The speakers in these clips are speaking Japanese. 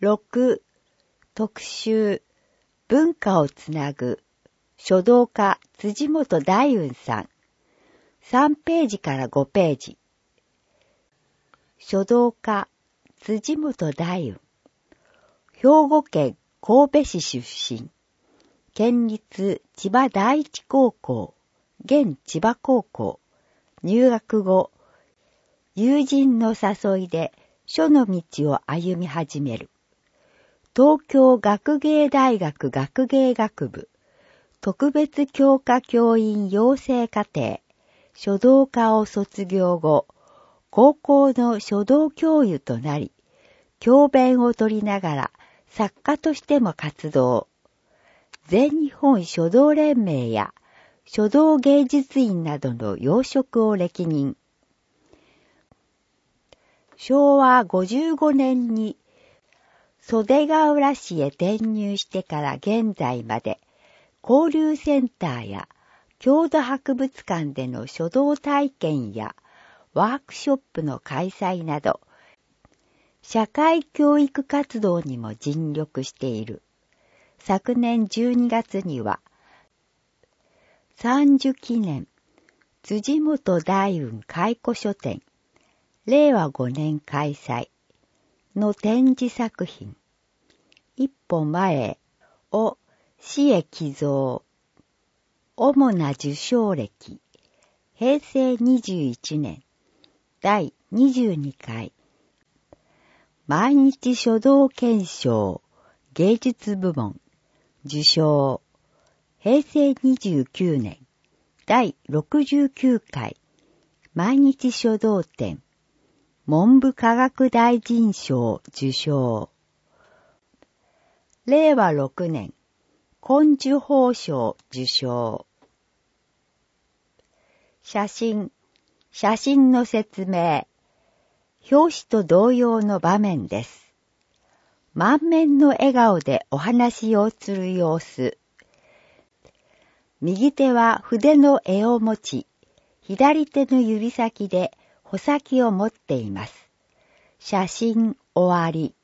6、特集、文化をつなぐ、書道家辻本大雲さん。3ページから5ページ。書道家辻本大雲。兵庫県神戸市出身。県立千葉第一高校、現千葉高校。入学後、友人の誘いで書の道を歩み始める。東京学芸大学学芸学部、特別教科教員養成課程、書道科を卒業後、高校の書道教諭となり、教鞭を取りながら作家としても活動。全日本書道連盟や書道芸術院などの要職を歴任。昭和55年に袖ヶ浦市へ転入してから現在まで、交流センターや郷土博物館での書道体験やワークショップの開催など、社会教育活動にも尽力している。昨年12月には、30記念辻本大雲回顧書展、令和5年開催の展示作品、一歩前を市へ寄贈、主な受賞歴、平成21年、第22回、毎日書道検証、芸術部門、受賞、平成29年、第69回、毎日書道展、文部科学大臣賞受賞。令和6年、根樹宝賞受賞。写真の説明。表紙と同様の場面です。満面の笑顔でお話をする様子。右手は筆の柄を持ち、左手の指先で穂先を持っています。写真終わり。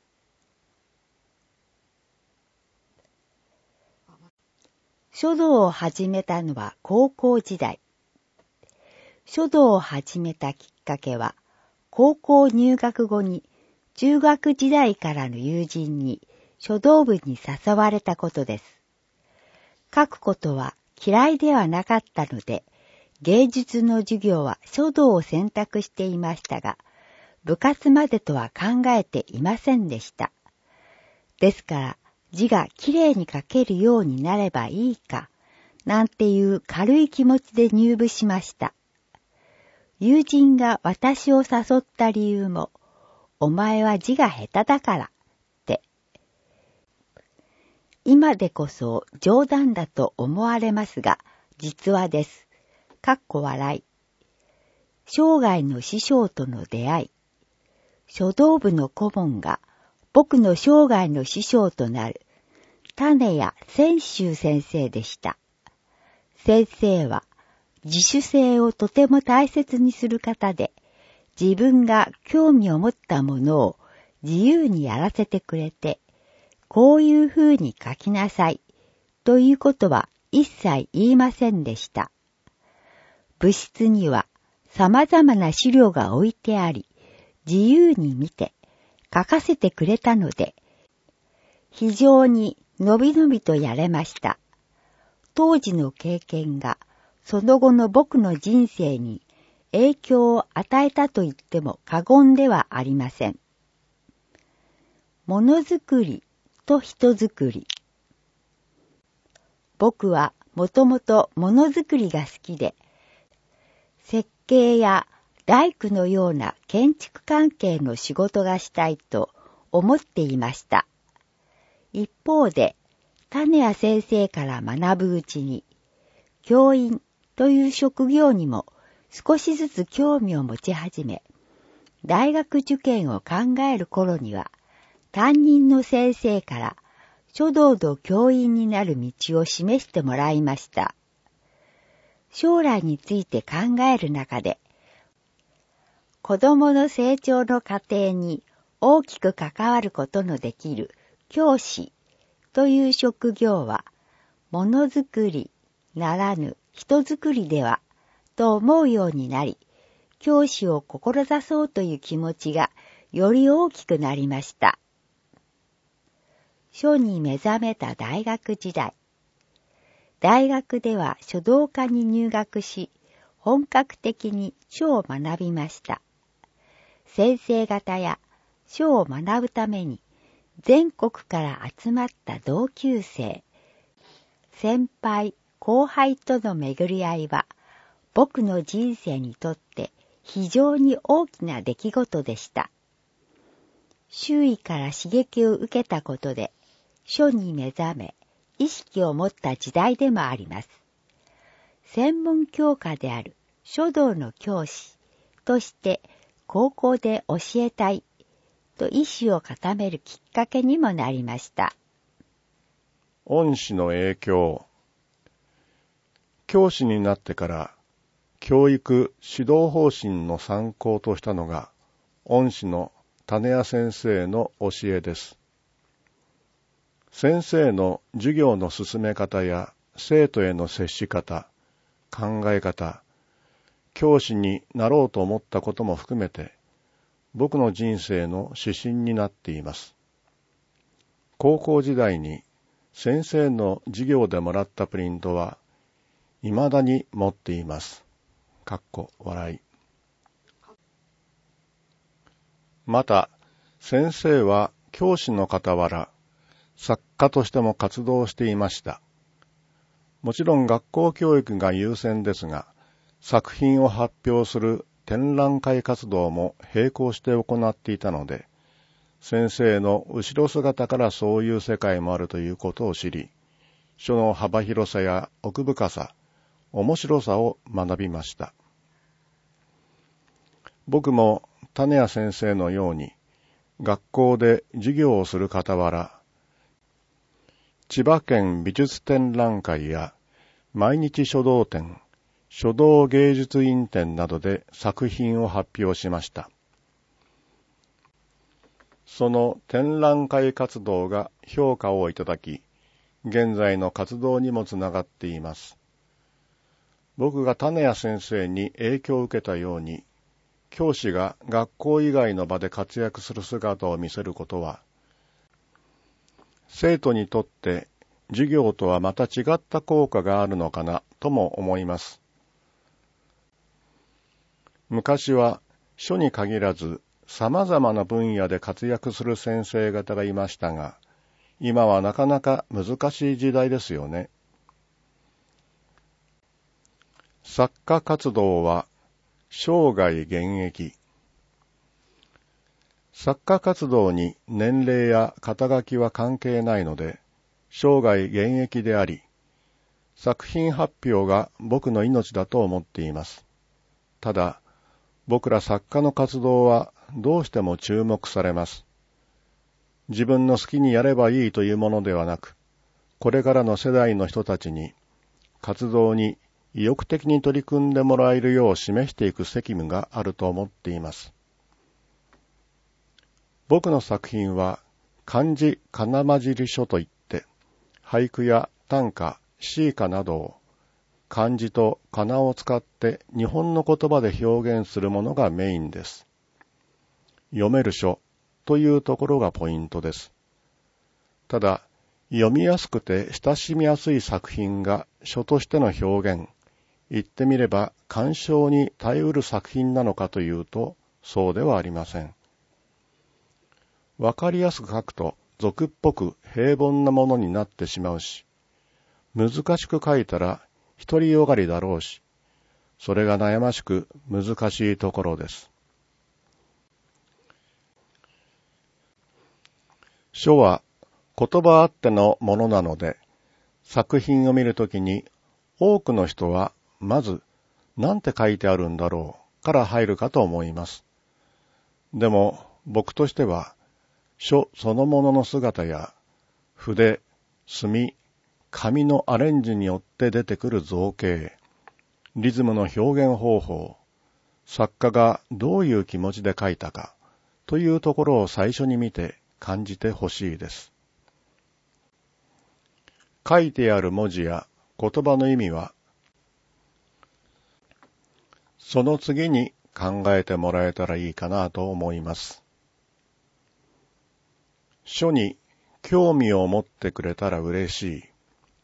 書道を始めたのは高校時代。書道を始めたきっかけは、高校入学後に中学時代からの友人に書道部に誘われたことです。書くことは嫌いではなかったので、芸術の授業は書道を選択していましたが、部活までとは考えていませんでした。ですから、字がきれいに書けるようになればいいか、なんていう軽い気持ちで入部しました。友人が私を誘った理由も、お前は字が下手だから、って。今でこそ冗談だと思われますが、実話です。かっこ笑い。生涯の師匠との出会い。書道部の顧問が僕の生涯の師匠となる種谷千秋先生でした。先生は自主性をとても大切にする方で、自分が興味を持ったものを自由にやらせてくれて、こういうふうに書きなさいということは一切言いませんでした。部室には様々な資料が置いてあり、自由に見て書かせてくれたので、非常にのびのびとやれました。当時の経験がその後の僕の人生に影響を与えたと言っても過言ではありません。ものづくりと人づくり。僕はもともとものづくりが好きで、設計や大工のような建築関係の仕事がしたいと思っていました。一方で、種谷先生から学ぶうちに、教員という職業にも少しずつ興味を持ち始め、大学受験を考える頃には、担任の先生から書道の教員になる道を示してもらいました。将来について考える中で、子供の成長の過程に大きく関わることのできる教師という職業は、ものづくりならぬ人づくりでは、と思うようになり、教師を志そうという気持ちがより大きくなりました。書に目覚めた大学時代。大学では書道科に入学し、本格的に書を学びました。先生方や書を学ぶために、全国から集まった同級生、先輩、後輩との巡り合いは、僕の人生にとって非常に大きな出来事でした。周囲から刺激を受けたことで、書に目覚め、意識を持った時代でもあります。専門教科である書道の教師として高校で教えたいと意志を固めるきっかけにもなりました。 恩師の影響。教師になってから教育指導方針の参考としたのが恩師の種谷先生の教えです。先生の授業の進め方や生徒への接し方、考え方、教師になろうと思ったことも含めて僕の人生の指針になっています。高校時代に先生の授業でもらったプリントは未だに持っています。笑い。また、先生は教師の傍ら、作家としても活動していました。もちろん学校教育が優先ですが、作品を発表する展覧会活動も並行して行っていたので、先生の後ろ姿からそういう世界もあるということを知り、書の幅広さや奥深さ、面白さを学びました。僕も種谷先生のように、学校で授業をする傍ら、千葉県美術展覧会や毎日書道展、書道芸術院展などで作品を発表しました。その展覧会活動が評価をいただき、現在の活動にもつながっています。僕が種谷先生に影響を受けたように、教師が学校以外の場で活躍する姿を見せることは、生徒にとって授業とはまた違った効果があるのかなとも思います。昔は書に限らず様々な分野で活躍する先生方がいましたが、今はなかなか難しい時代ですよね。作家活動は生涯現役。作家活動に年齢や肩書きは関係ないので、生涯現役であり、作品発表が僕の命だと思っています。ただ、僕ら作家の活動はどうしても注目されます。自分の好きにやればいいというものではなく、これからの世代の人たちに活動に意欲的に取り組んでもらえるよう示していく責務があると思っています。僕の作品は漢字仮名混じり書といって、俳句や短歌、詩歌などを漢字と仮名を使って日本の言葉で表現するものがメインです。読める書というところがポイントです。ただ、読みやすくて親しみやすい作品が書としての表現、言ってみれば鑑賞に耐えうる作品なのかというと、そうではありません。わかりやすく書くと俗っぽく平凡なものになってしまうし、難しく書いたら独りよがりだろうし、それが悩ましく難しいところです。書は言葉あってのものなので、作品を見るときに多くの人はまず何て書いてあるんだろうから入るかと思います。でも僕としては書そのものの姿や筆、墨、紙のアレンジによって出てくる造形、リズムの表現方法、作家がどういう気持ちで書いたか、 というところを最初に見て感じてほしいです。書いてある文字や言葉の意味は、その次に考えてもらえたらいいかなと思います。書に興味を持ってくれたら嬉しい。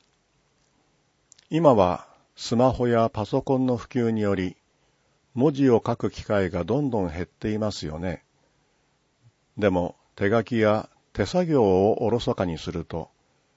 今はスマホやパソコンの普及により、文字を書く機会がどんどん減っていますよね。でも手書きや手作業をおろそかにすると、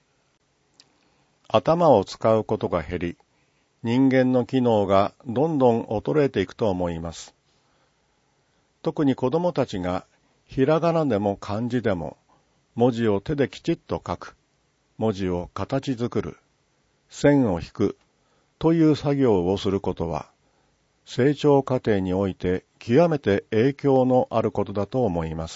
頭を使うことが減り、人間の機能がどんどん衰えていくと思います。特に子供たちがひらがなでも漢字でも文字を手できちっと書く、文字を形作る、線を引くという作業をすることは、成長過程において極めて影響のあることだと思います。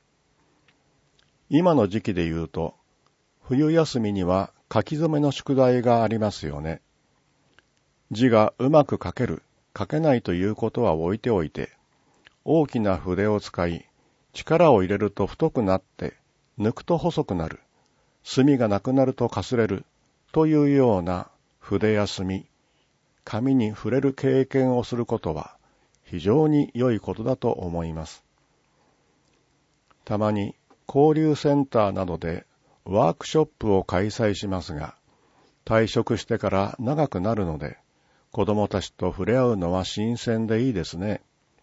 今の時期で言うと、冬休みには書き初めの宿題がありますよね。字がうまく書ける、書けないということは置いておいて、大きな筆を使い、力を入れると太くなって、抜くと細くなる、墨がなくなるとかすれる、というような筆や墨、紙に触れる経験をすることは非常に良いことだと思います。たまに交流センターなどでワークショップを開催しますが、退職してから長くなるので、子供たちと触れ合うのは新鮮でいいですね。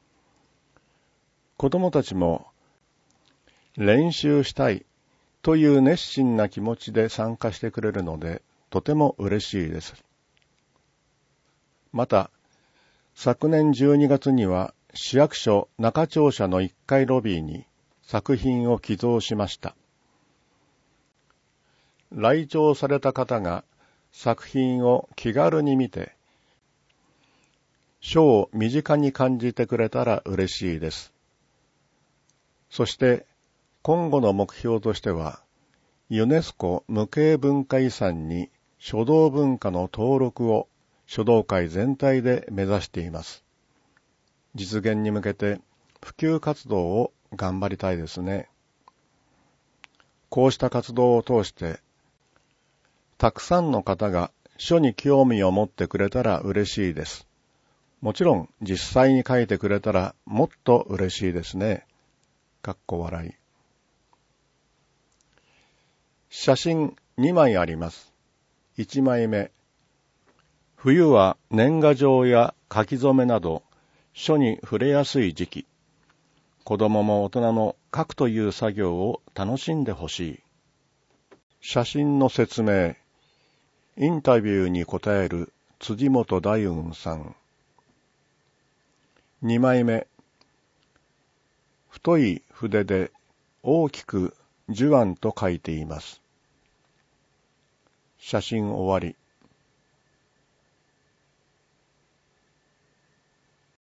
子供たちも練習したいという熱心な気持ちで参加してくれるので、とても嬉しいです。また、昨年12月には市役所中庁舎の1階ロビーに作品を寄贈しました。来庁された方が作品を気軽に見て、書を身近に感じてくれたら嬉しいです。そして今後の目標としては、ユネスコ無形文化遺産に書道文化の登録を書道界全体で目指しています。実現に向けて普及活動を頑張りたいですね。こうした活動を通して、たくさんの方が書に興味を持ってくれたら嬉しいです。もちろん実際に書いてくれたらもっと嬉しいですね。笑い。写真2枚あります。1枚目。冬は年賀状や書き初めなど書に触れやすい時期。子供も大人も書くという作業を楽しんでほしい。写真の説明。インタビューに答える辻本大雲さん。2枚目。太い筆で大きく寿庵と書いています。写真終わり。